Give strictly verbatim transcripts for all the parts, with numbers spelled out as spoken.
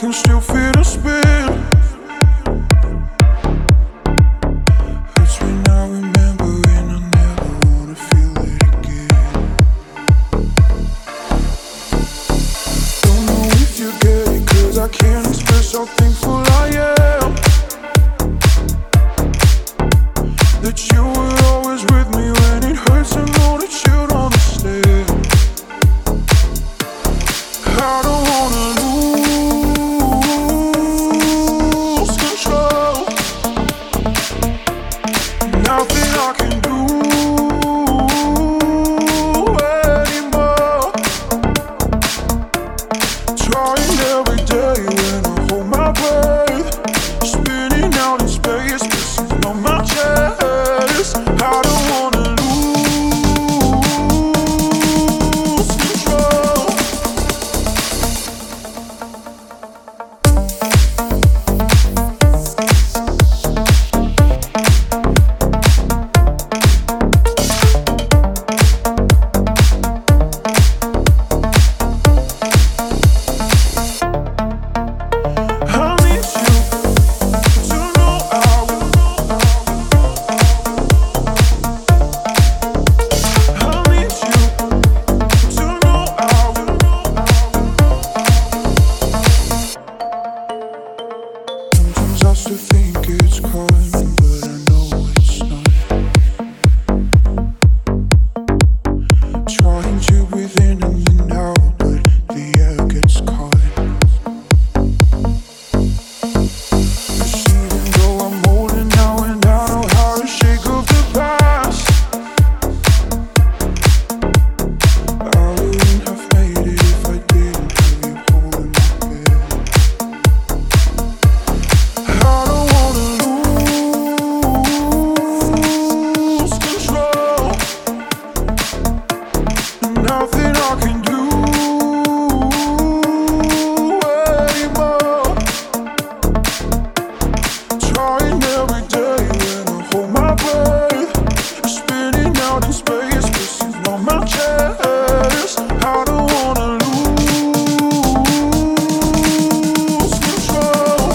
can still feel the spin. Hurts me now remembering, I never wanna feel it again. Don't know if you get it, cause I can't express how thankful I am that you were always with me when it hurts and know that you don't understand. I don't wanna lose control. Nothing I can do anymore. Trying every day when I hold my breath, spinning out in space, pressing on my chest. I don't wanna lose control. I need you to know I will. I need you to know I will. Sometimes I still think it's coming, but I know it's not. Trying to breathe in and then out, but the air gets caught. Even though I'm older now and I know how to shake off the past, I wouldn't have made it if I didn't have you holding my hand. I don't wanna lose control. Nothing I can do anymore. Trying every day when I hold my breath, spinning out in space, pressing on my chest. I don't wanna lose control.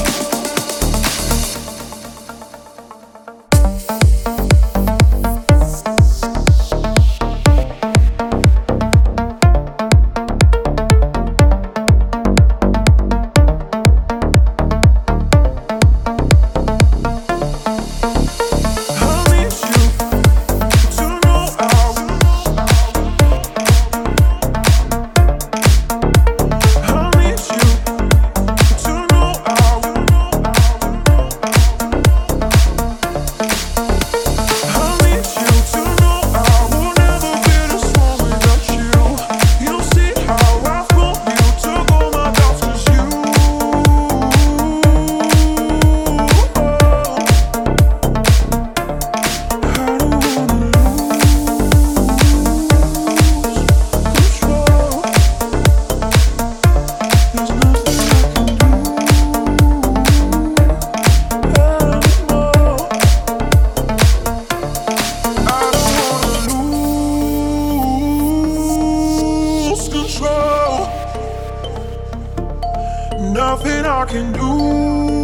I need you to know I will. I need you to know I will. I need you to know I will never be this one without you. You'll see how I've got you, took all my doubts 'cause you. I don't wanna lose control. There's nothing I can do anymore. I don't wanna lose control. Nothing I can do